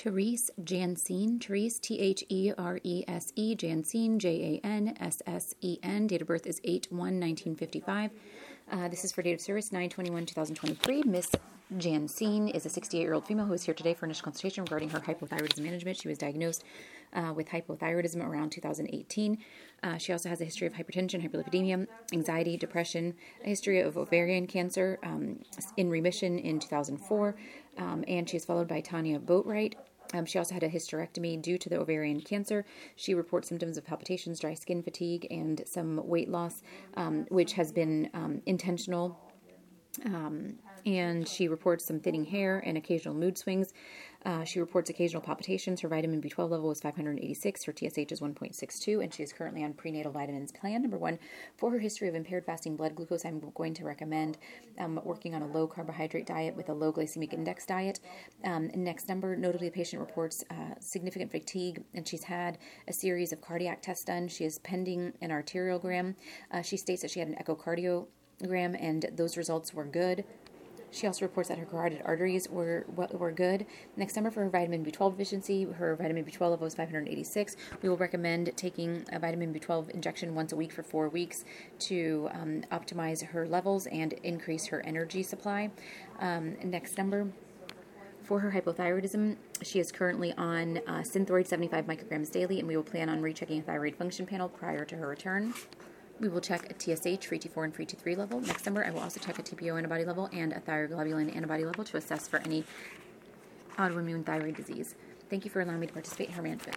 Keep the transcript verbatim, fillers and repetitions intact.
Therese Janssen, Therese, T H E R E S E, Janssen, J A N S S E N. Date of birth is eight one nineteen fifty-five. Uh, this is for date of service nine twenty-one two thousand twenty-three. Miss Janssen is a sixty-eight-year-old female who is here today for initial consultation regarding her hypothyroidism management. She was diagnosed uh, with hypothyroidism around two thousand eighteen. Uh, she also has a history of hypertension, hyperlipidemia, anxiety, depression, a history of ovarian cancer um, in remission in two thousand four, um, and she is followed by Tanya Boatwright. Um, she also had a hysterectomy due to the ovarian cancer. She reports symptoms of palpitations, dry skin, fatigue, and some weight loss, um, which has been um, intentional. Um, and she reports some thinning hair and occasional mood swings. Uh, she reports occasional palpitations. Her vitamin B twelve level is five hundred eighty-six. Her T S H is one point six two, and she is currently on prenatal vitamins plan. Number one, for her history of impaired fasting blood glucose, I'm going to recommend um, working on a low carbohydrate diet with a low glycemic index diet. Um, next number, notably the patient reports uh, significant fatigue, and she's had a series of cardiac tests done. She is pending an arteriogram. Uh, she states that she had an echocardiogram, and those results were good. She also reports that her carotid arteries were were good. Next number for her vitamin B twelve deficiency, her vitamin B twelve level is five hundred eighty-six. We will recommend taking a vitamin B twelve injection once a week for four weeks to um, optimize her levels and increase her energy supply. Um, next number. For her hypothyroidism, she is currently on uh, Synthroid seventy-five micrograms daily, and we will plan on rechecking a thyroid function panel prior to her return. We will check a T S H, free T four, and free T three level. Next number, I will also check a T P O antibody level and a thyroglobulin antibody level to assess for any autoimmune thyroid disease. Thank you for allowing me to participate in her management.